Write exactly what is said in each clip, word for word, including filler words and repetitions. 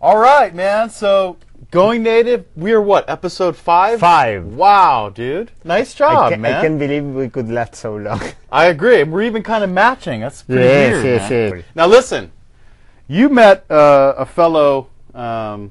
All right, man. So, Going Native, we are what, episode five? Five. Wow, dude. Nice job, I can, man. I can't believe we could last so long. I agree. We're even kind of matching. That's pretty yes, weird, yes, man. yes. Now, listen. You met uh, a fellow um,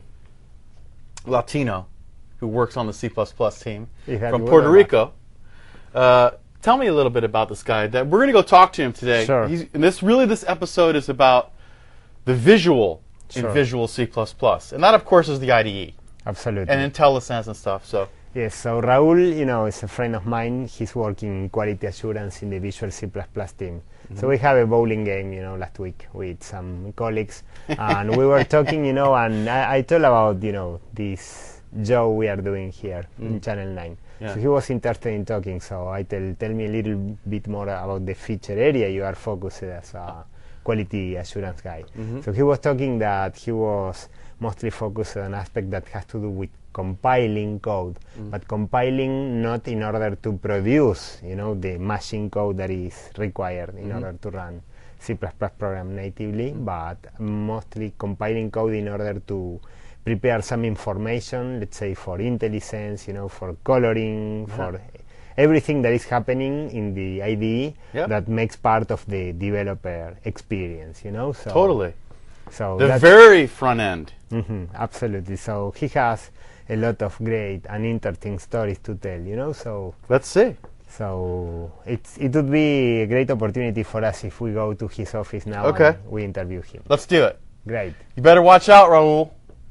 Latino who works on the C plus plus team from Puerto Rico. Uh, tell me a little bit about this guy. That we're going to go talk to him today. Sure. He's, and this really, this episode is about the visual Sure. in Visual C plus plus. And that, of course, is the I D E. Absolutely. And IntelliSense and stuff. So yes, so Raul, you know, is a friend of mine. He's working in quality assurance in the Visual C plus plus team. Mm-hmm. So we have a bowling game, you know, last week with some colleagues. And we were talking, you know, and I, I told about, you know, this job we are doing here mm. in Channel nine. Yeah. So he was interested in talking. So I tell, tell me a little bit more about the feature area you are focused as a quality assurance guy. Mm-hmm. So he was talking that he was mostly focused on an aspect that has to do with compiling code, mm. but compiling not in order to produce, you know, the machine code that is required in mm-hmm. order to run C plus plus program natively, mm. but mostly compiling code in order to prepare some information, let's say for IntelliSense, you know, for coloring, yeah. for everything that is happening in the I D E yep. that makes part of the developer experience, you know. So totally. So the very front end. Mm-hmm, absolutely. So he has a lot of great and interesting stories to tell, you know. So let's see. So it's it would be a great opportunity for us if we go to his office now okay. and we interview him. Let's do it. Great. You better watch out, Raul.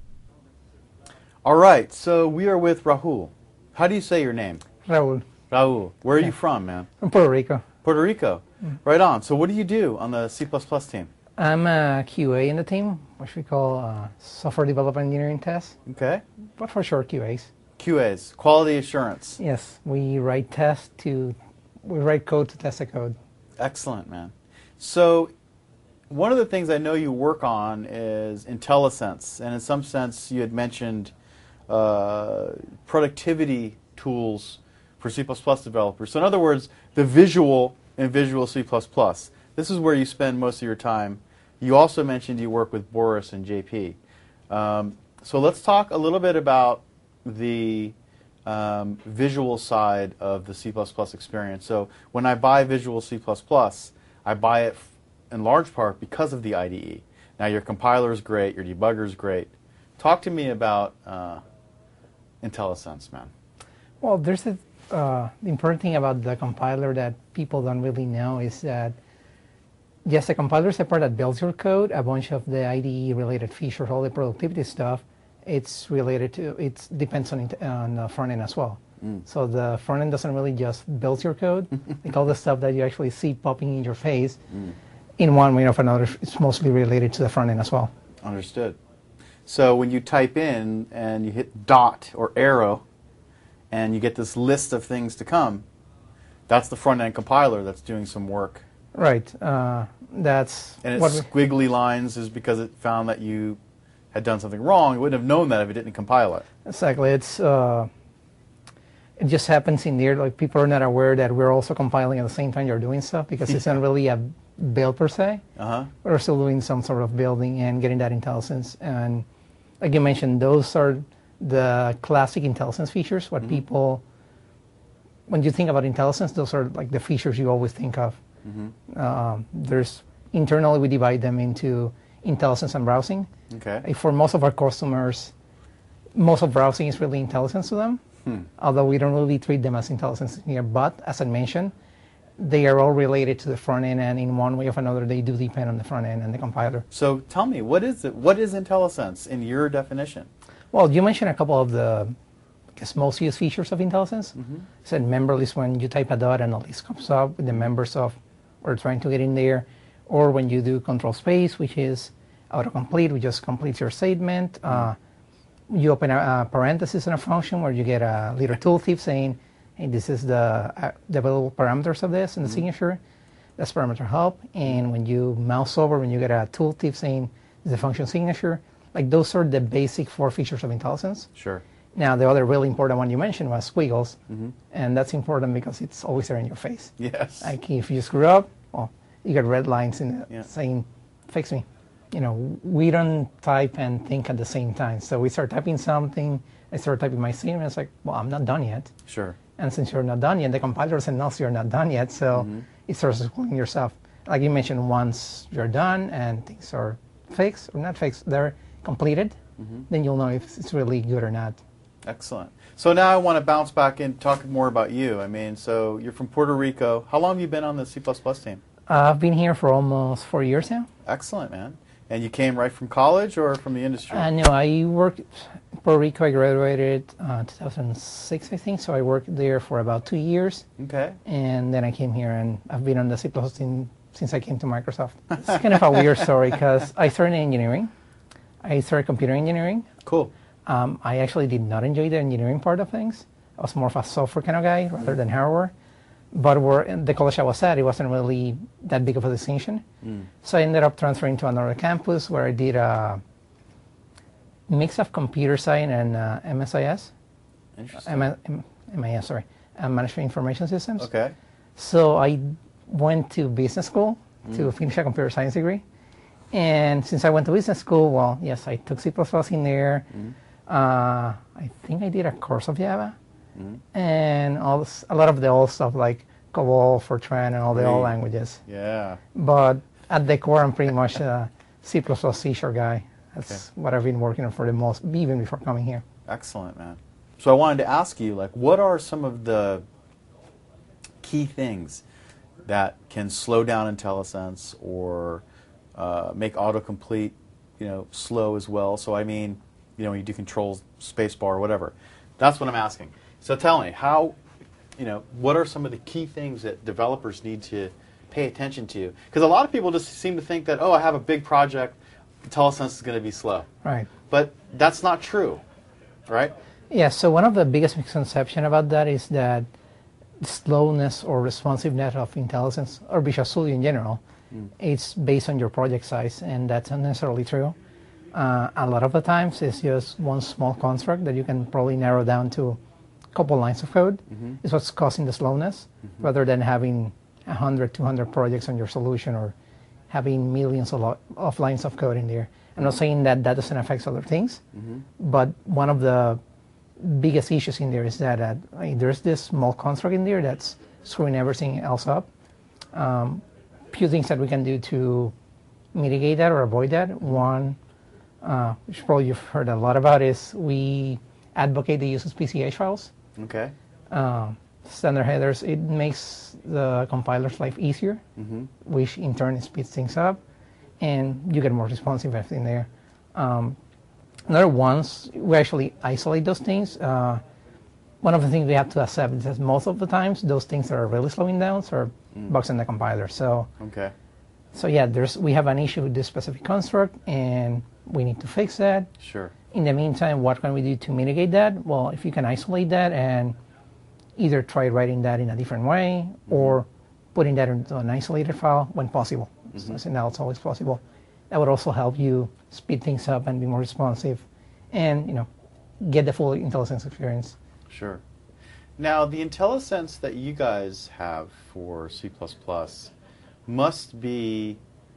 All right. So we are with Raul. How do you say your name? Raul. Raul. Where are yeah. you from, man? From Puerto Rico. Puerto Rico. Mm. Right on. So what do you do on the C plus plus team? I'm a Q A in the team, which we call uh, Software Development Engineering Test. Okay. But for short, Q As. Q As, quality assurance. Yes, we write tests to, we write code to test the code. Excellent, man. So one of the things I know you work on is IntelliSense, and in some sense you had mentioned uh, productivity tools for C plus plus developers. So in other words, the visual in Visual C plus plus. This is where you spend most of your time. You also mentioned you work with Boris and J P. Um, so let's talk a little bit about the um, visual side of the C plus plus experience. So when I buy Visual C plus plus, I buy it f in large part because of the I D E. Now your compiler is great, your debugger is great. Talk to me about uh, IntelliSense, man. Well, there's a, uh, the important thing about the compiler that people don't really know is that yes, the compiler is the part that builds your code. A bunch of the I D E-related features, all the productivity stuff, it's related to, it depends on, it, on the front end as well. Mm. So the front end doesn't really just build your code. Like all the stuff that you actually see popping in your face, mm. in one way or another, it's mostly related to the front end as well. Understood. So when you type in and you hit dot or arrow, and you get this list of things to come, that's the front end compiler that's doing some work. Right. Uh, that's and what its squiggly lines is because it found that you had done something wrong. It wouldn't have known that if it didn't compile it. Exactly. It's uh, it just happens in there. Like people are not aware that we're also compiling at the same time you're doing stuff because it's not really a build per se. Uh-huh. We're still doing some sort of building and getting that IntelliSense. And like you mentioned, those are the classic IntelliSense features. What mm-hmm. people, when you think about IntelliSense, those are like the features you always think of. Mm-hmm. um, there's internally we divide them into IntelliSense and browsing. Okay. For most of our customers, most of browsing is really IntelliSense to them, hmm. although we don't really treat them as IntelliSense here. But as I mentioned, they are all related to the front end, and in one way or another, they do depend on the front end and the compiler. So tell me, what is it? What is IntelliSense in your definition? Well, you mentioned a couple of the I guess most used features of IntelliSense. Mm-hmm. Said member list when you type a dot and a list comes up with the members of we're trying to get in there, or when you do control space, which is autocomplete, which just completes your statement. Uh, you open a, a parenthesis in a function where you get a little tooltip saying, hey, this is the, uh, the available parameters of this in the mm-hmm. signature. That's parameter help. And when you mouse over, when you get a tooltip saying the function signature, like those are the basic four features of IntelliSense. Sure. Now, the other really important one you mentioned was squiggles, mm-hmm. and that's important because it's always there in your face. Yes. Like if you screw up, well, you get red lines in the yeah. saying, fix me. you know, we don't type and think at the same time. So we start typing something, I start typing my scene, and it's like, well, I'm not done yet. Sure. And since you're not done yet, the compiler doesn't know you're not done yet, so mm-hmm. it starts schooling yourself. Like you mentioned, once you're done and things are fixed, or not fixed, they're completed, mm-hmm. then you'll know if it's really good or not. Excellent. So now I want to bounce back and talk more about you. I mean, so you're from Puerto Rico. How long have you been on the C plus plus team? Uh, I've been here for almost four years now. Excellent, man. And you came right from college or from the industry? Uh, no, I worked in Puerto Rico. I graduated uh, two thousand six, I think, so I worked there for about two years. Okay. And then I came here, and I've been on the C plus plus team since I came to Microsoft. It's kind of a weird story because I started in engineering. I started computer engineering. Cool. Um, I actually did not enjoy the engineering part of things. I was more of a software kind of guy rather than hardware. But where the college I was at, it wasn't really that big of a distinction. Mm. So I ended up transferring to another campus where I did a mix of computer science and uh, M S I S. Interesting. M- M- MIS, sorry. Uh, Management Information Systems. Okay. So I went to business school mm. to finish a computer science degree. And since I went to business school, well, yes, I took C plus plus in there. Mm. Uh, I think I did a course of Java. Mm-hmm. And all this, a lot of the old stuff like COBOL, Fortran, and all the old languages. Yeah. But at the core, I'm pretty much a C plus plus C sharp guy. That's okay. what I've been working on for the most, even before coming here. Excellent, man. So I wanted to ask you, like, what are some of the key things that can slow down IntelliSense or uh, make autocomplete, you know, slow as well? So I mean, you know, when you do control spacebar or whatever. That's what I'm asking. So tell me, how, you know, what are some of the key things that developers need to pay attention to? Because a lot of people just seem to think that, oh, I have a big project, IntelliSense is going to be slow. Right. But that's not true, right? Yeah, so one of the biggest misconceptions about that is that slowness or responsiveness of IntelliSense, or Visual Studio in general, mm. it's based on your project size, and that's not necessarily true. Uh, a lot of the times it's just one small construct that you can probably narrow down to a couple lines of code mm-hmm. is what's causing the slowness, mm-hmm. rather than having one hundred, two hundred projects on your solution or having millions of, lo- of lines of code in there. I'm not saying that that doesn't affect other things, mm-hmm. but one of the biggest issues in there is that uh, there's this small construct in there that's screwing everything else up. Um, few things that we can do to mitigate that or avoid that. One, Uh, which probably you've heard a lot about, is we advocate the use of P C H files. Okay. Uh, standard headers, it makes the compiler's life easier, mm-hmm. which in turn speeds things up, and you get more responsive in there. Um, another ones, we actually isolate those things. Uh, one of the things we have to accept is that most of the times, those things that are really slowing down are mm. bugs in the compiler. So, okay. So yeah, there's we have an issue with this specific construct, and we need to fix that. Sure. In the meantime, what can we do to mitigate that? Well, if you can isolate that and either try writing that in a different way mm-hmm. or putting that into an isolated file when possible. Mm-hmm. So now it's always possible. That would also help you speed things up and be more responsive and, you know, get the full IntelliSense experience. Sure. Now, the IntelliSense that you guys have for C plus plus must be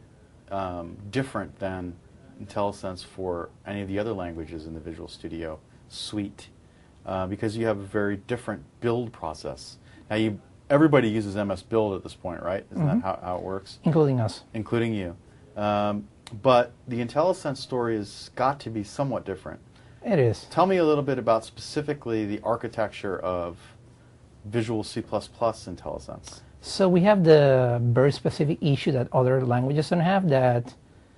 um, different than IntelliSense for any of the other languages in the Visual Studio suite, uh, because you have a very different build process. Now, you everybody uses M S Build at this point, right? Isn't mm-hmm. that how, how it works? Including us. Including you. Um, but the IntelliSense story has got to be somewhat different. It is. Tell me a little bit about specifically the architecture of Visual C plus plus IntelliSense. So we have the very specific issue that other languages don't have, that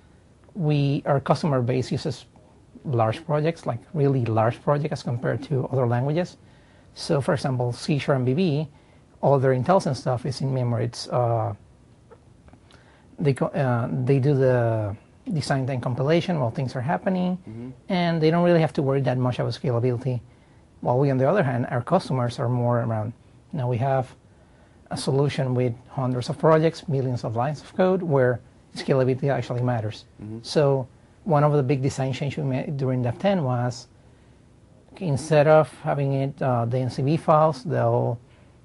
we our customer base uses large projects, like really large projects as compared to other languages. So for example, C Sharp and V B, all their IntelliSense stuff is in memory. It's uh, they uh, they do the design time compilation while things are happening, mm-hmm. and they don't really have to worry that much about scalability. While we, on the other hand, our customers are more around. Now we have a solution with hundreds of projects, millions of lines of code, where scalability actually matters. Mm-hmm. So one of the big design changes we made during Dev ten was, instead of having it uh, the N C B files, they'll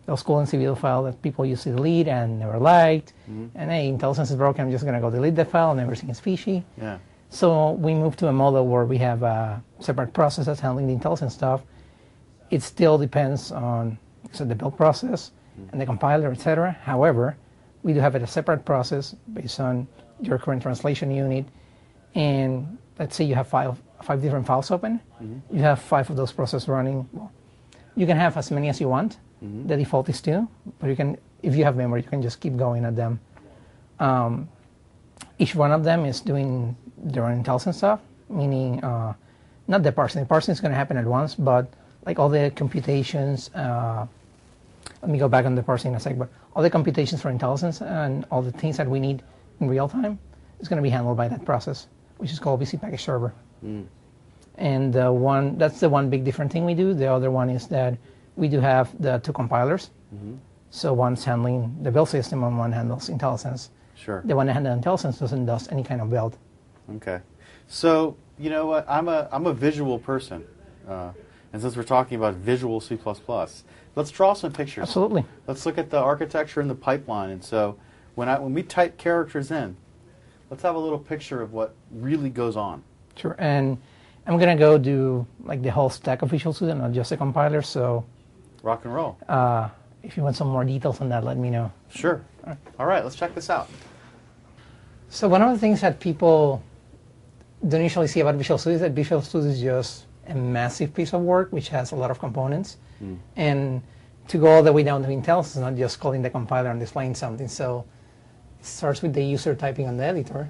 those cool N C build file that people used to delete and never liked. Mm-hmm. And hey, IntelliSense is broken, I'm just going to go delete the file and everything is fishy. Yeah. So we moved to a model where we have uh, separate processes handling the IntelliSense stuff. It still depends on so the build process mm-hmm. and the compiler, et cetera. However, we do have a separate process based on your current translation unit. And let's say you have five, five different files open. Mm-hmm. You have five of those processes running. Well, you can have as many as you want. Mm-hmm. The default is two, but you can, if you have memory, you can just keep going at them. Um, each one of them is doing their own IntelliSense stuff, meaning uh, not the parsing. The parsing is going to happen at once, but like all the computations, uh, let me go back on the parsing in a sec, but all the computations for IntelliSense and all the things that we need in real time is going to be handled by that process, which is called V C Package Server. Mm. And uh, one that's the one big different thing we do. The other one is that we do have the two compilers. Mm-hmm. So one's handling the build system and one handles IntelliSense. Sure. The one that handles IntelliSense doesn't do any kind of build. Okay. So, you know what, I'm a, I'm a visual person. Uh, and since we're talking about visual C plus plus, let's draw some pictures. Absolutely. Let's look at the architecture and the pipeline. And so when, I, when we type characters in, let's have a little picture of what really goes on. Sure. And I'm going to go do like the whole stack of Visual Studio, not just the compiler. So rock and roll. Uh, if you want some more details on that, let me know. Sure. All right. All right, let's check this out. So one of the things that people don't usually see about Visual Studio is that Visual Studio is just a massive piece of work which has a lot of components. Mm. And to go all the way down to IntelliSense is not just calling the compiler and displaying something. So it starts with the user typing on the editor.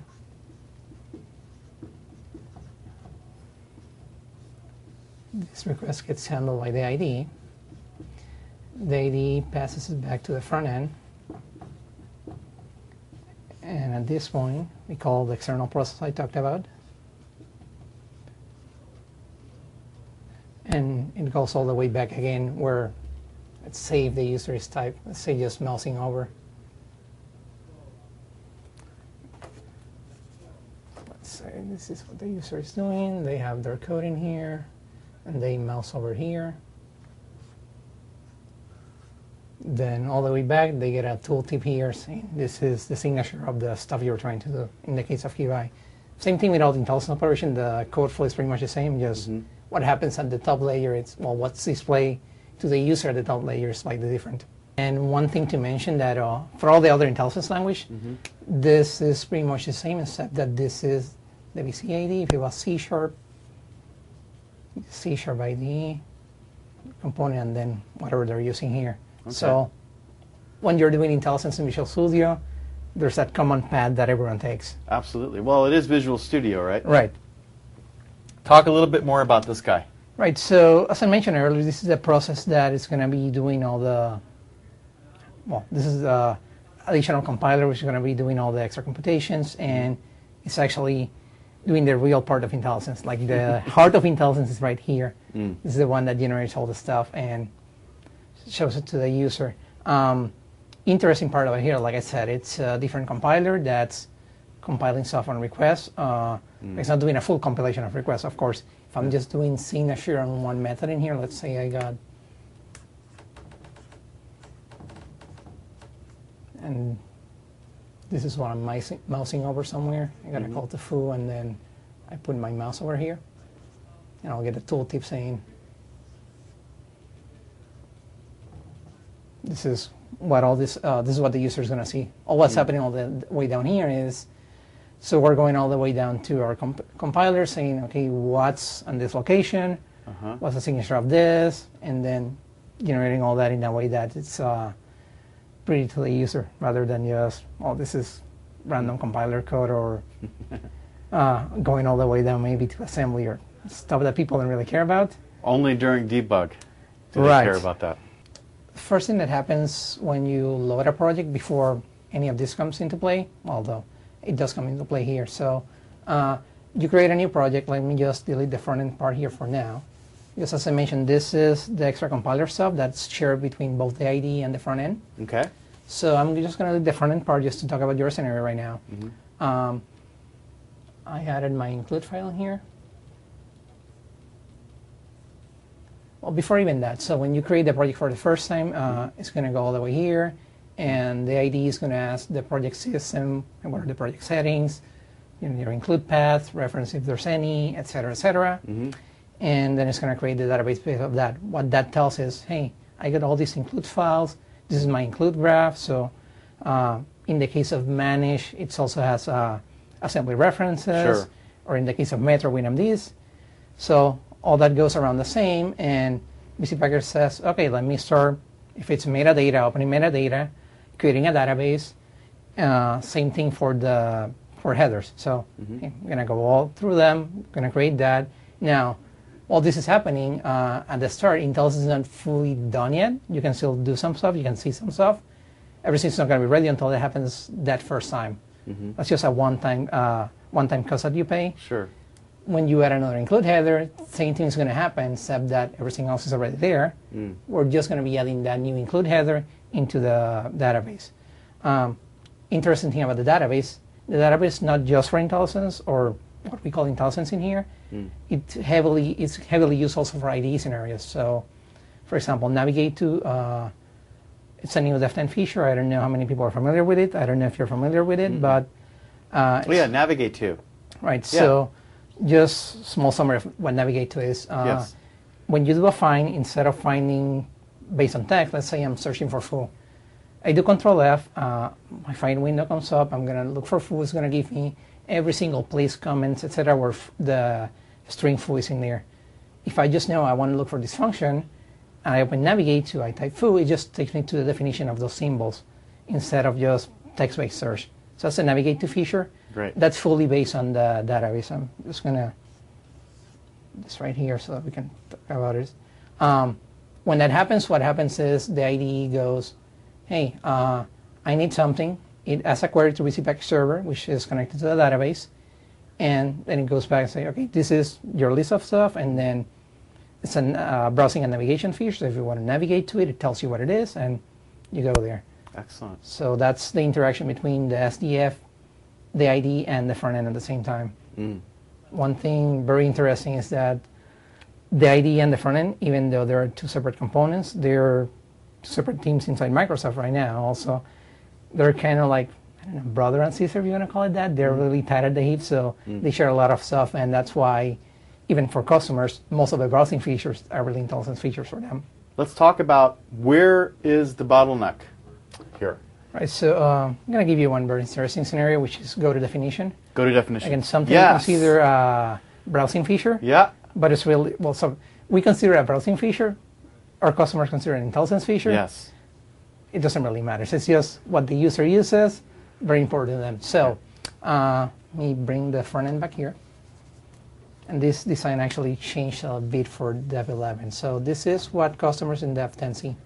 This request gets handled by the I D E. The I D E passes it back to the front end. And at this point, we call the external process I talked about. And it goes all the way back again where, let's say if the user is typed, let's say just mousing over. Let's say this is what the user is doing. They have their code in here, and they mouse over here. Then all the way back, they get a tooltip here saying this is the signature of the stuff you're trying to do, in the case of KeyBuy. Same thing with all the IntelliSense operation. The code flow is pretty much the same, just mm-hmm. what happens at the top layer, it's, well, what's displayed to the user at the top layer is slightly different. And one thing to mention that uh, for all the other IntelliSense language, mm-hmm. this is pretty much the same, except that this is the V C I D. If it was C Sharp, C Sharp I D E component, and then whatever they're using here. Okay. So when you're doing IntelliSense in Visual Studio, there's that common path that everyone takes. Absolutely. Well, it is Visual Studio, right? Right. Talk a little bit more about this guy. Right. So as I mentioned earlier, this is the process that is going to be doing all the, well, this is the additional compiler, which is going to be doing all the extra computations, and it's actually doing the real part of IntelliSense. Like the heart of IntelliSense is right here. Mm. This is the one that generates all the stuff and shows it to the user. Um, interesting part of it here, like I said, it's a different compiler that's compiling stuff on request. Uh, mm. It's not doing a full compilation of requests, of course. If I'm just doing signature on one method in here, let's say I got, and this is what I'm mousing, mousing over somewhere. I got to mm-hmm. call to foo, and then I put my mouse over here, and I'll get a tooltip saying, this is what all this, uh, this is what the user is going to see. All what's mm-hmm. happening all the way down here is, so we're going all the way down to our comp compiler saying, okay, what's on this location? Uh-huh. What's the signature of this? And then generating all that in a way that it's uh, pretty to the user rather than just, oh, this is random compiler code or uh, going all the way down maybe to assembly or stuff that people don't really care about. Only during debug do they right. care about that. First thing that happens when you load a project before any of this comes into play, although it does come into play here. So uh, you create a new project. Let me just delete the front end part here for now. Because as I mentioned, this is the extra compiler stuff that's shared between both the I D E and the front end. Okay. So I'm just going to do the front end part just to talk about your scenario right now. Mm-hmm. um, I added my include file here. Well, before even that, so when you create the project for the first time, uh, mm-hmm. it's going to go all the way here, and the I D E is going to ask the project system, what are the project settings, you know, your include path, reference if there's any, et cetera, et cetera. Mm-hmm. And then it's going to create the database base of that. What that tells is, hey, I got all these include files. This is my include graph. So uh, in the case of Manage, it also has uh, assembly references. Sure. Or in the case of Metro, WinMDs. So all that goes around the same. And B C Packer says, okay, let me start, if it's metadata, opening metadata, creating a database. Uh, same thing for the for headers. So mm-hmm. okay, I'm going to go all through them, going to create that. Now, while this is happening, uh, at the start, IntelliSense is not fully done yet. You can still do some stuff. You can see some stuff. Everything's not going to be ready until it happens that first time. Mm-hmm. That's just a one-time uh, one-time cost that you pay. Sure. When you add another include header, same thing is going to happen, except that everything else is already there. Mm. We're just going to be adding that new include header into the database. Um, interesting thing about the database, the database is not just for IntelliSense or what we call IntelliSense in here. Mm. It heavily it's heavily used also for I D E scenarios. So, for example, Navigate to uh, it's a new Dev ten feature. I don't know how many people are familiar with it. I don't know if you're familiar with it, mm-hmm. but uh, oh yeah, Navigate to. Right. Yeah. So, just small summary of what Navigate to is. Uh, yes. When you do a find, instead of finding based on text, let's say I'm searching for foo. I do Control F. Uh, my find window comes up. I'm gonna look for foo. It's gonna give me every single place, comments, et cetera, where f- the string foo is in there. If I just know I want to look for this function, and I open Navigate to, I type foo, it just takes me to the definition of those symbols instead of just text-based search. So that's the Navigate to feature. Great. That's fully based on the database. I'm just gonna this right here so that we can talk about it. Um, when that happens, what happens is the I D E goes, hey, uh, I need something. It asks a query to B C Package server, which is connected to the database, and then it goes back and say, okay, this is your list of stuff, and then it's a uh, browsing and navigation feature. So if you want to navigate to it, it tells you what it is, and you go there. Excellent. So that's the interaction between the S D F, the I D E, and the front end at the same time. Mm. One thing very interesting is that the I D E and the front end, even though there are two separate components, they're separate teams inside Microsoft right now also. They're kind of like, I don't know, brother and sister, if you want to call it that. They're mm. really tight at the hip, so mm. they share a lot of stuff, and that's why, even for customers, most of the browsing features are really IntelliSense features for them. Let's talk about where is the bottleneck here. Right, so uh, I'm going to give you one very interesting scenario, which is go to definition. Go to definition. Again, something yes. we consider a browsing feature. Yeah. But it's really, well, so we consider a browsing feature. Our customers consider an IntelliSense feature. Yes. It doesn't really matter. It's just what the user uses, very important to them. So uh, let me bring the front end back here. And this design actually changed a bit for Dev eleven. So this is what customers in Dev ten see.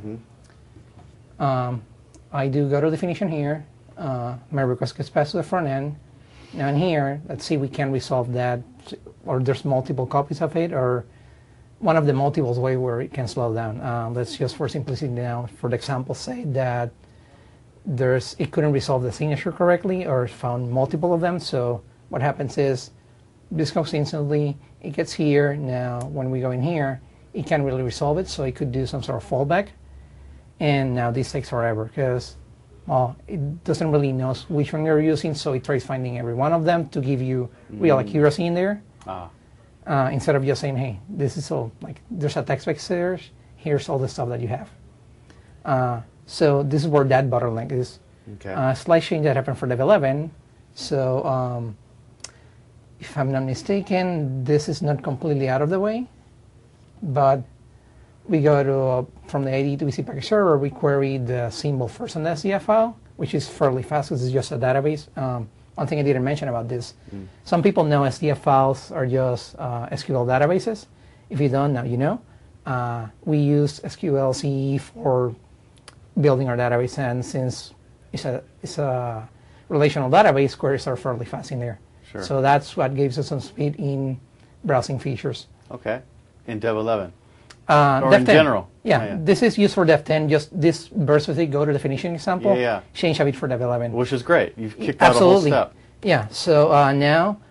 Mm-hmm. Um, I do go to definition here. Uh, my request gets passed to the front end. Now in here, let's see, we can resolve that, or there's multiple copies of it, or one of the multiples way where it can slow down. Uh, let's just, for simplicity now, for the example, say that there's it couldn't resolve the signature correctly, or found multiple of them. So what happens is this goes instantly. It gets here. Now when we go in here, it can't really resolve it, so it could do some sort of fallback. And now this takes forever because, well, it doesn't really know which one you're using, so it tries finding every one of them to give you real mm. accuracy in there. Ah. Uh, instead of just saying, hey, this is all, like, there's a text-based search, here's all the stuff that you have. Uh, so this is where that bottleneck is. Okay. Uh, slight change that happened for Dev eleven. So um, if I'm not mistaken, this is not completely out of the way, but we go to, uh, from the I D E to B C Package server, we query the symbol first on the S D F file, which is fairly fast because it's just a database. Um, one thing I didn't mention about this, mm. some people know S D F files are just uh, S Q L databases. If you don't, now you know. Uh, we use S Q L C E for building our database, and since it's a, it's a relational database, queries are fairly fast in there. Sure. So that's what gives us some speed in browsing features. Okay. In Dev eleven? Uh, or Dev in ten. general? Yeah, oh, yeah, this is used for Dev ten. Just this very specific go to definition example. Yeah, yeah. Change a bit for Dev eleven. Which is great. You've kicked out Absolutely. a whole step. Yeah. So uh, now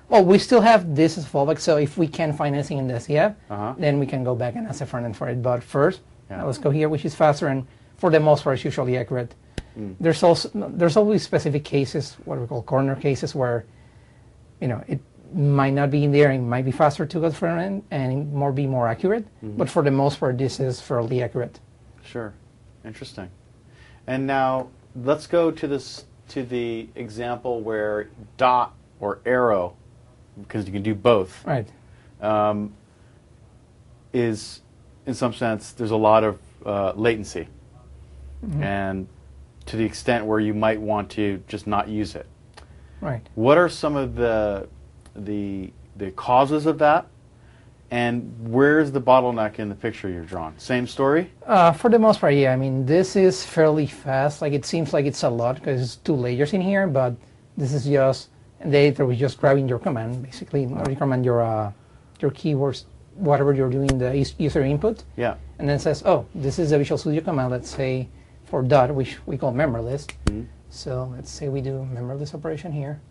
Well, we still have this as fallback, so if we can't find anything in the S E F, Uh-huh. then we can go back and ask the front end for it. But first, Yeah. uh, let's go here, which is faster, and for the most part, it's usually accurate. Mm. There's also there's always specific cases, what we call corner cases, where you know it might not be in there, it might be faster to go to front end and more be more accurate. Mhm. But for the most part, this is fairly accurate. Sure. Interesting. And now let's go to this to the example where dot or arrow, because you can do both, Right. um, is in some sense there's a lot of uh, latency, Mhm. and to the extent where you might want to just not use it. Right. What are some of the the the causes of that, and where's the bottleneck in the picture you're drawn? Same story? Uh, for the most part, yeah. I mean, this is fairly fast. Like, it seems like it's a lot because it's two layers in here, but this is just, the editor was just grabbing your command, basically, or your command, your, uh, your keywords, whatever you're doing, the us- user input, Yeah. and then says, oh, this is the Visual Studio command, let's say, for dot, which we call memberless. Mhm. So let's say we do memberless operation here.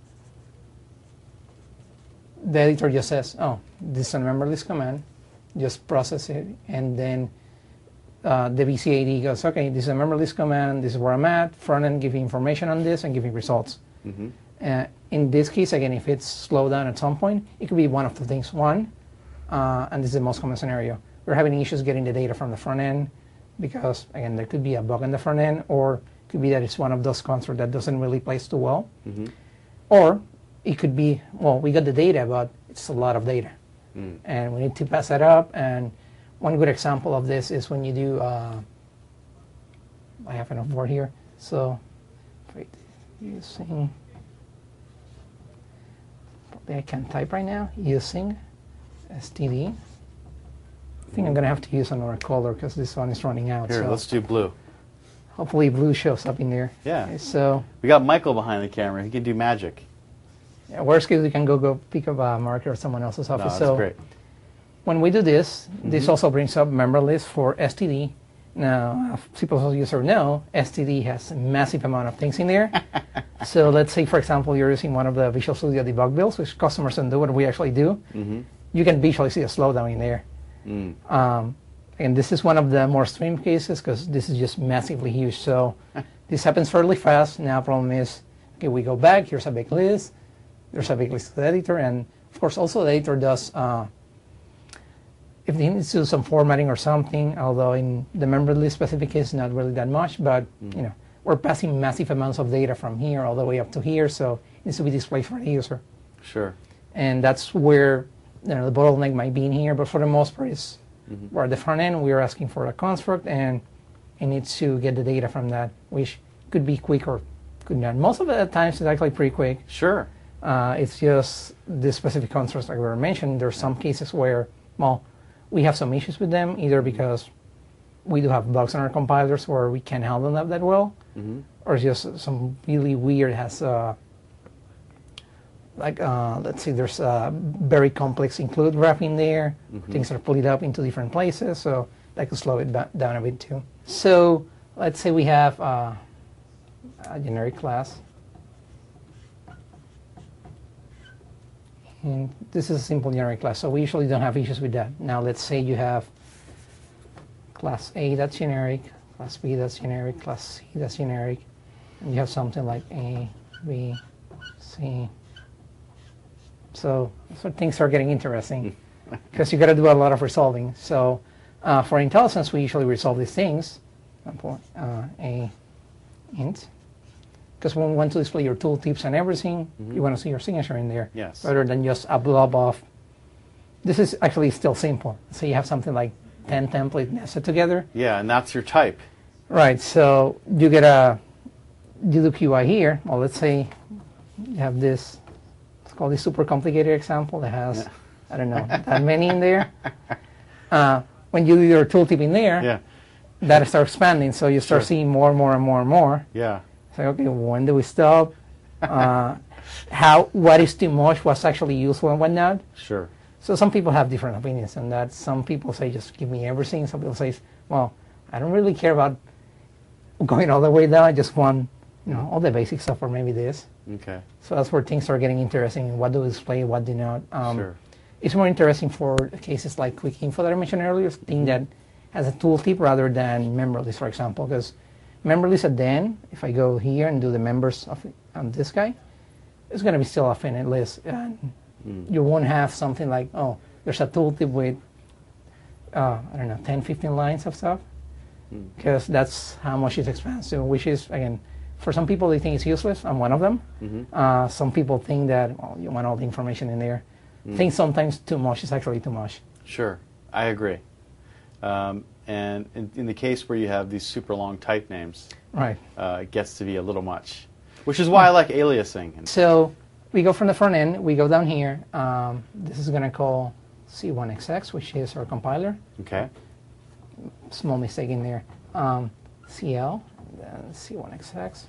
The editor just says, oh, this is a memberless command, just process it, and then uh, the V C A D goes, okay, this is a memberless command, this is where I'm at, front end give you information on this and give you results. Mhm. Uh, in this case, again, if it's slowed down at some point, it could be one of two things. One, uh, and this is the most common scenario, we're having issues getting the data from the front end because, again, there could be a bug in the front end, or it could be that it's one of those constructs that doesn't really place too well. Mhm. Or it could be, well, we got the data, but it's a lot of data. Mm. And we need to pass that up. And one good example of this is when you do, uh, I have enough board here. So, wait, using, probably I can't type right now, using S T D. I think I'm going to have to use another color because this one is running out. Here, so let's do blue. hopefully blue shows up in there. Yeah. Okay, so, We got Michael behind the camera. He can do magic. yeah, worst case, we can go, go pick up a marker at someone else's No, office. that's so, great. when we do this, this Mhm. also brings up member list for S T D. Now, if C plus plus user know, S T D has a massive amount of things in there. So let's say, for example, you're using one of the Visual Studio debug builds, which customers don't do, what we actually do. Mm-hmm. You can visually see a slowdown in there. Mm. Um, and this is one of the more extreme cases because this is just massively huge. So this happens fairly fast. Now, problem is, okay, we go back. Here's a big list. There's a big list of the editor, and of course, also the editor does. Uh, if they need to do some formatting or something, although in the member list specific case, not really that much, but Mm. you know, we're passing massive amounts of data from here all the way up to here, so it needs to be displayed for the user, Sure. and that's where you know the bottleneck might be in here. But for the most part, it's Mhm. where at the front end we are asking for a construct, and it needs to get the data from that, which could be quick or could not. Most of the times, it's actually pretty quick. Sure. Uh, it's just the specific constructs like we were mentioned. There's some cases where, well, we have some issues with them, either because we do have bugs in our compilers where we can't handle them that well, Mm-hmm. or it's just some really weird has, uh, like, uh, let's see, there's a very complex include graph in there. Mhm. Things are split up into different places, so that could slow it ba- down a bit too. So let's say we have uh, a generic class. And this is a simple generic class, so we usually don't have issues with that. Now let's say you have class A that's generic, class B that's generic, class C that's generic, and you have something like A, B, C. So, so things are getting interesting because you got to do a lot of resolving. So uh, for IntelliSense, we usually resolve these things. For example, uh, A int. Because when we want to display your tooltips and everything, Mhm. you want to see your signature in there, Yes. rather than just a blob of. This is actually still simple. So you have something like ten templates nested together. Yeah, and that's your type. Right. So you get a you do Q I here. Well, let's say you have this. Let's call this super complicated example that has Yeah. I don't know that many in there. Uh, when you do your tooltip in there, Yeah. that starts expanding. So you start Sure. seeing more and more and more and more. Yeah. Say, okay, when do we stop? Uh, how, what is too much? What's actually useful and whatnot? Sure. So some people have different opinions on that. Some people say, just give me everything. Some people say, well, I don't really care about going all the way down. I just want, you know, all the basic stuff, or maybe this. Okay. So that's where things start getting interesting. What do we display, what do not. Um, sure. It's more interesting for cases like Quick Info that I mentioned earlier, thing that has a tooltip rather than member list, for example. Because member list at the end, if I go here and do the members of on this guy, it's going to be still a finite list. And mm. you won't have something like, oh, there's a tooltip with, uh, I don't know, ten, fifteen lines of stuff. Because mm. that's how much it expands to, which is, again, for some people they think it's useless. I'm one of them. Mm-hmm. uh, some people think that, well, you want all the information in there. Mm. I think sometimes too much is actually too much. Sure, I agree. Um, and in, in the case where you have these super long type names, right, uh, it gets to be a little much, which is why I like aliasing. So we go from the front end, we go down here. Um, this is going to call C one X X, which is our compiler. Okay. Small mistake in there. Um, C L, then C one X X,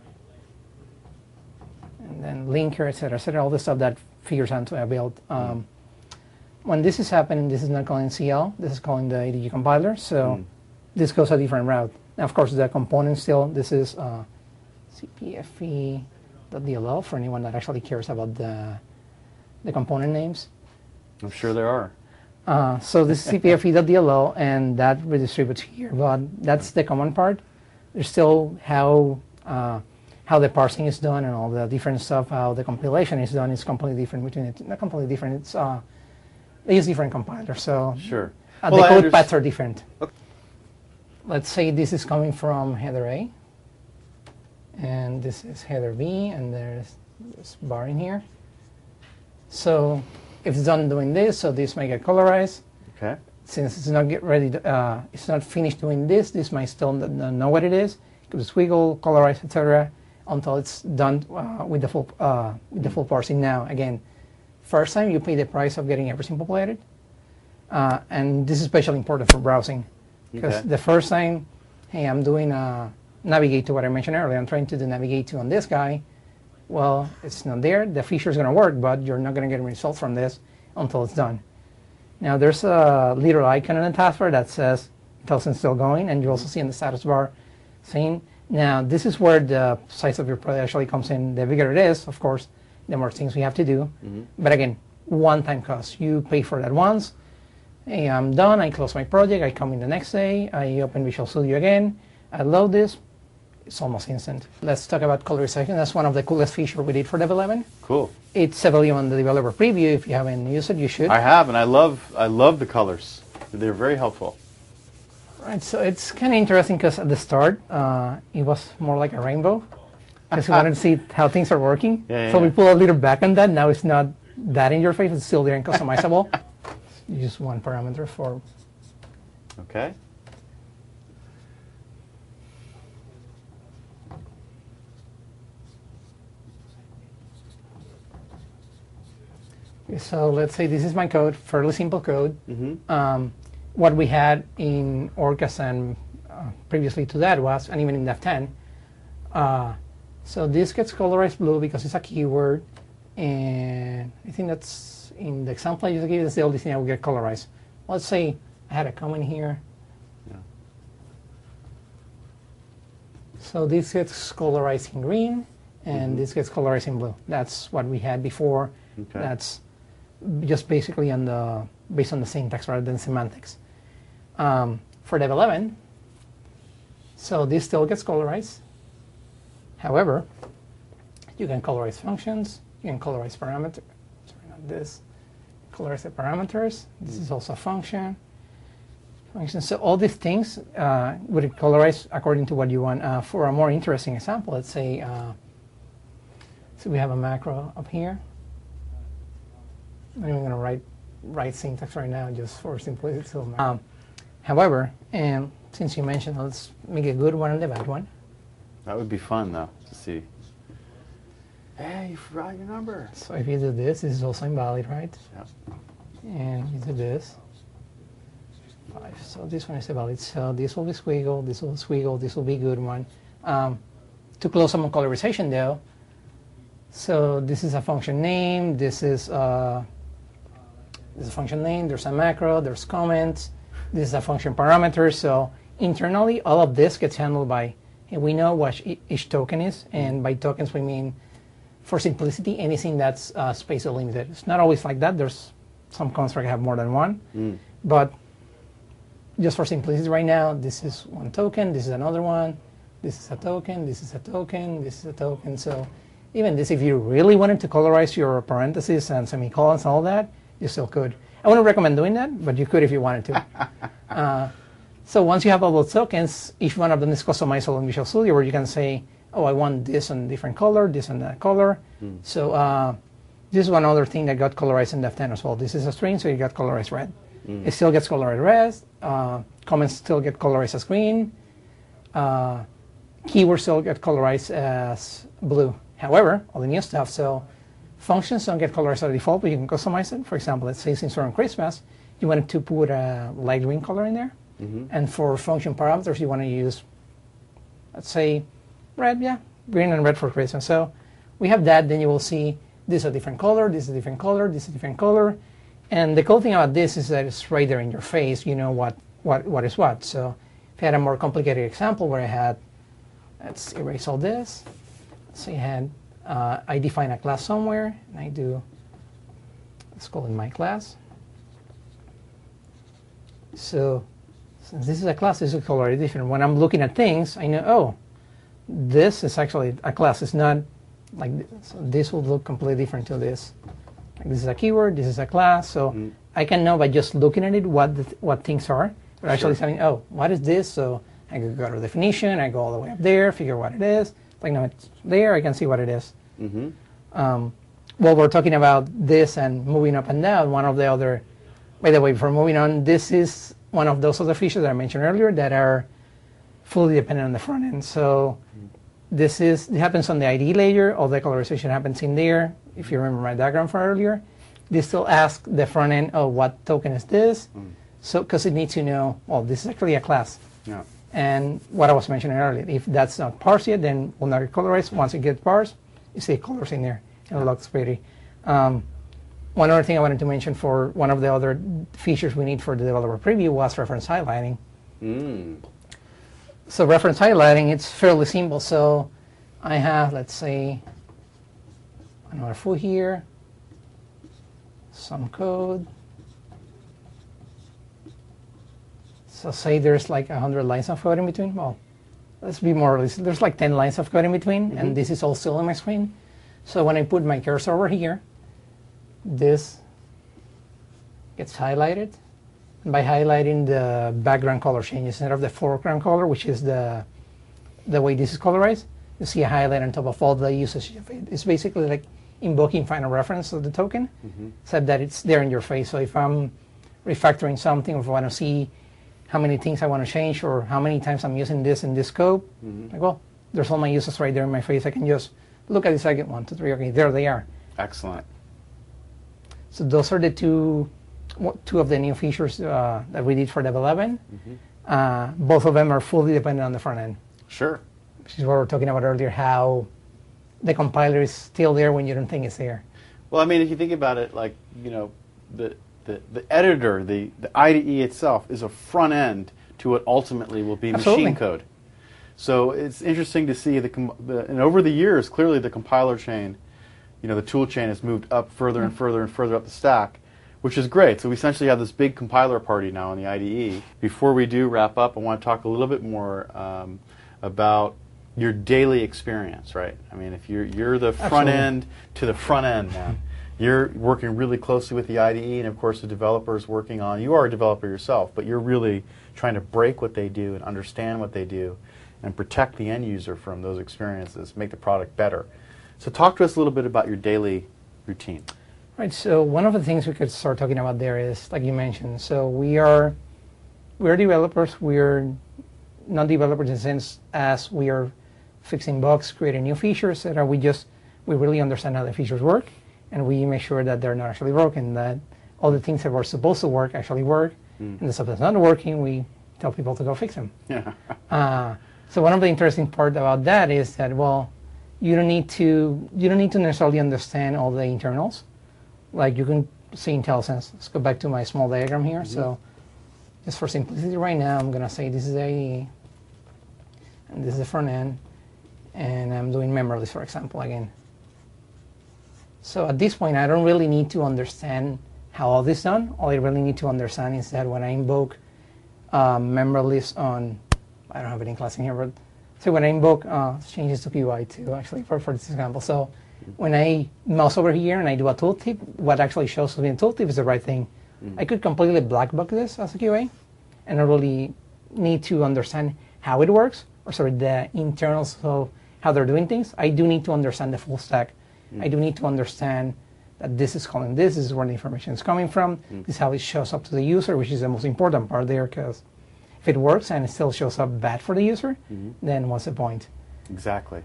and then linker, et cetera, et cetera, all the stuff that figures out to a build. Um, mm. When this is happening, this is not calling C L, this is calling the A D G compiler, so mm. this goes a different route. Now, of course, the component still, this is uh, C P F E dot D L L for anyone that actually cares about the, the component names. I'm sure there are. Uh, so this is C P F E dot D L L, and that redistributes here. But that's the common part. There's still how uh, how the parsing is done and all the different stuff. How the compilation is done is completely different between it. Not completely different. It's uh, they use different compilers. So sure, uh, well, the code paths are different. Okay. Let's say this is coming from header A, and this is header B, and there's this bar in here. So if it's done doing this, so this might get colorized. Okay. Since it's not get ready, to, uh, it's not finished doing this, this might still not know what it is. It could squiggle, colorize, et cetera, until it's done uh, with the full uh, with the full parsing. Now, again, first time you pay the price of getting everything populated, uh, and this is especially important for browsing, because okay. the first time, hey, I'm doing a navigate to what I mentioned earlier. I'm trying to do navigate to on this guy. Well, it's not there. The feature is going to work, but you're not going to get a result from this until it's done. Now, there's a little icon in the taskbar that says Intellisense still going, and you also see in the status bar saying, now, this is where the size of your project actually comes in. The bigger it is, of course, the more things we have to do. Mm-hmm. But again, one-time cost. You pay for that once. Hey, I'm done. I close my project. I come in the next day. I open Visual Studio again. I load this. It's almost instant. Let's talk about colorization. That's one of the coolest features we did for Dev eleven. Cool. It's available on the developer preview. If you haven't used it, you should. I have, and I love I love the colors. They're very helpful. Right. So it's kind of interesting because at the start, uh, it was more like a rainbow because we wanted to see how things are working. Yeah, yeah, so yeah. we pull a little back on that. Now it's not that in your face. It's still there and customizable. Use one parameter for. Okay. So let's say this is my code, fairly simple code. Mm-hmm. Um, what we had in Orcas and uh, previously to that was, and even in Dev ten, uh, so this gets colorized blue because it's a keyword, and I think that's in the example I just gave, that's the only thing I will get colorized. Let's say I had a comment here. Yeah. So this gets colorized in green, and mm-hmm. this gets colorized in blue. That's what we had before. Okay. That's just basically on the based on the syntax rather than semantics. Um, for Dev eleven, so this still gets colorized. However, you can colorize functions, you can colorize parameters. Sorry, not this. Colorize the parameters. This mm. is also a function. Function. So all these things uh, would colorize according to what you want. Uh, for a more interesting example, let's say, uh, so we have a macro up here. I'm even going to write write syntax right now just for simplicity. So, um, however, and since you mentioned, let's make a good one and a bad one. That would be fun, though, to see. Hey, you forgot your number. So if you do this, this is also invalid, right? Yep. And you do this. Five. So this one is invalid. So this will be squiggle, this will be squiggle, this will be good one. Um, to close some colorization, though, so this is a function name, this is uh, this is a function name, there's a macro, there's comments, this is a function parameter. So internally, all of this gets handled by, and we know what each token is, and by tokens we mean, for simplicity, anything that's uh, space delimited. It's not always like that. There's some constructs that have more than one, mm. but just for simplicity right now, this is one token, this is another one, this is a token, this is a token, this is a token. So even this, if you really wanted to colorize your parentheses and semicolons and all that, you still could. I wouldn't recommend doing that, but you could if you wanted to. uh, so once you have all those tokens, each one of them is customizable in Visual Studio, where you can say, oh, I want this in different color, this and that color. Mm. So uh, this is one other thing that got colorized in Def ten as well. This is a string, so you got colorized red. Mm. It still gets colorized red. Uh, comments still get colorized as green. Uh, keywords still get colorized as blue. However, all the new stuff, so functions don't get colorized by default, but you can customize it. For example, let's say since we're on Christmas, you wanted to put a light green color in there. Mm-hmm. And for function parameters, you want to use, let's say, red, yeah, green and red for Christmas. So we have that. Then you will see this is a different color, this is a different color, this is a different color. And the cool thing about this is that it's right there in your face. You know what, what, what is what. So if I had a more complicated example where I had, let's erase all this. Let's say I had, uh, I define a class somewhere, and I do, let's call it my class. So since this is a class, this is colored different. When I'm looking at things, I know, oh, this is actually a class. It's not like this. So this will look completely different to this. Like this is a keyword, this is a class. So mm. I can know by just looking at it what the th what things are. But actually sure. saying, oh, what is this? So I can go to definition, I go all the way up there, figure what it is. Like, no, it's there, I can see what it is. Mm-hmm. um, while we're talking about this and moving up and down, one of the other, by the way, before moving on, this is one of those other features that I mentioned earlier that are fully dependent on the front end. So mm. this is, it happens on the I D E layer, all the colorization happens in there. If you remember my diagram from earlier, this still asks the front end, oh, what token is this? Mm. So, because it needs to know, well, this is actually a class. Yeah. And what I was mentioning earlier, if that's not parsed yet, then we'll not get colorized. Once it gets parsed, you see colors in there, and it looks pretty. Um, one other thing I wanted to mention for one of the other features we need for the developer preview was reference highlighting. Mm. So reference highlighting, it's fairly simple. So I have, let's say, another foo here, some code. So say there's like one hundred lines of code in between. Well, let's be more realistic. There's like ten lines of code in between, mm-hmm. and this is all still on my screen. So when I put my cursor over here, this gets highlighted. And by highlighting, the background color changes. Instead of the foreground color, which is the the way this is colorized, you see a highlight on top of all the usage. It's basically like invoking final reference of the token, mm-hmm. except that it's there in your face. So if I'm refactoring something, or if I want to see how many things I want to change, or how many times I'm using this in this scope, mm-hmm. like, well, there's all my uses right there in my face. I can just look at this, I get one, two, three, okay, there they are. Excellent. So those are the two, two of the new features uh, that we did for Dev eleven. Mm-hmm. uh, both of them are fully dependent on the front end. Sure. Which is what we were talking about earlier, how the compiler is still there when you don't think it's there. Well, I mean, if you think about it, like, you know, the The, the editor, the, the I D E itself, is a front end to what ultimately will be Absolutely. machine code. So it's interesting to see, the, the and over the years, clearly the compiler chain, you know, the tool chain has moved up further and further and further up the stack, which is great. So we essentially have this big compiler party now in the I D E. Before we do wrap up, I want to talk a little bit more um, about your daily experience, right? I mean, if you're, you're the front Absolutely. end to the front end, man. You're working really closely with the I D E, and of course the developers working on, you are a developer yourself, but you're really trying to break what they do and understand what they do and protect the end user from those experiences, make the product better. So talk to us a little bit about your daily routine. Right, so one of the things we could start talking about there is, like you mentioned, so we are, we're developers, we're not developers in the sense as we are fixing bugs, creating new features, that we just, we really understand how the features work. And we make sure that they're not actually broken, that all the things that were supposed to work actually work, mm. and the stuff that's not working, we tell people to go fix them. Yeah. uh, so one of the interesting part about that is that, well, you don't need to you don't need to necessarily understand all the internals. Like you can see IntelliSense. Let's go back to my small diagram here. Mm-hmm. So just for simplicity right now, I'm going to say this is a, and this is the front end, and I'm doing memberless, for example, again. So at this point, I don't really need to understand how all this is done. All I really need to understand is that when I invoke uh, memberless on, I don't have any class in here, but so when I invoke uh, changes to P Y too, actually, for, for this example. So when I mouse over here and I do a tooltip, what actually shows to me in tooltip is the right thing. Mm. I could completely black box this as a Q A, and I really need to understand how it works, or sorry, the internals of how they're doing things. I do need to understand the full stack. Mm. I do need to understand that this is calling this, this is where the information is coming from, mm. this is how it shows up to the user, which is the most important part there, because if it works and it still shows up bad for the user, mm-hmm. then what's the point? Exactly.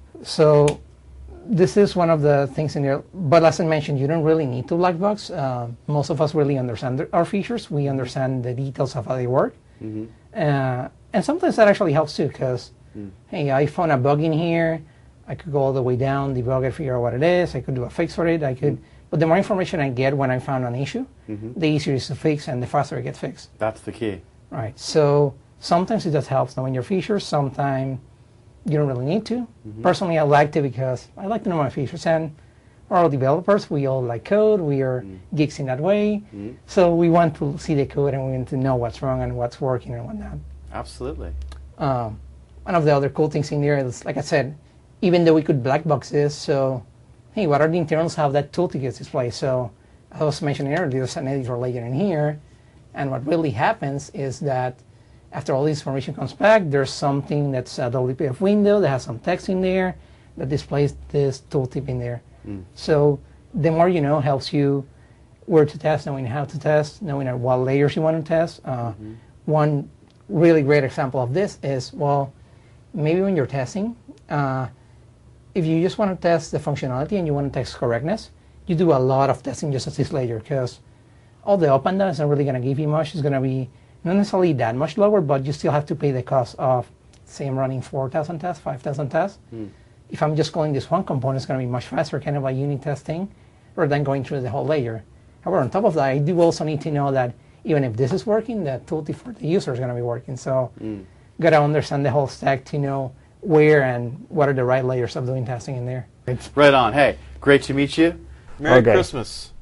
So this is one of the things in there, but as I mentioned, you don't really need to black box. Uh, most of us really understand our features. We understand the details of how they work. Mm-hmm. uh, and sometimes that actually helps too, because, mm. hey, I found a bug in here. I could go all the way down, debug it, figure out what it is. I could do a fix for it. I could, mm. But the more information I get when I found an issue, mm-hmm. the easier it is to fix and the faster it gets fixed. That's the key. Right. So sometimes it just helps knowing your features. Sometimes you don't really need to. Mm-hmm. Personally, I like to because I like to know my features. And we're all developers. We all like code. We are mm. geeks in that way. Mm. So we want to see the code and we want to know what's wrong and what's working and whatnot. Absolutely. Um, one of the other cool things in there is, like I said, even though we could black box this, so, hey, what are the internals how that tooltip gets displayed? So I was mentioning earlier, there's an editor layer in here. And what really happens is that after all this information comes back, there's something that's a W P F window that has some text in there that displays this tooltip in there. Mm. So the more you know helps you where to test, knowing how to test, knowing at what layers you want to test. Uh, mm-hmm. One really great example of this is, well, maybe when you're testing, uh, if you just want to test the functionality and you want to test correctness, you do a lot of testing just at this layer, because all the up and down is not really going to give you much. It's going to be not necessarily that much lower, but you still have to pay the cost of, say, I'm running four thousand tests, five thousand tests. Mm. If I'm just calling this one component, it's going to be much faster, kind of a unit testing, rather than going through the whole layer. However, on top of that, I do also need to know that even if this is working, the tooltip for the user is going to be working. So mm. got to understand the whole stack to know where and what are the right layers of doing testing in there. Right on. Hey, great to meet you. Merry okay. Christmas.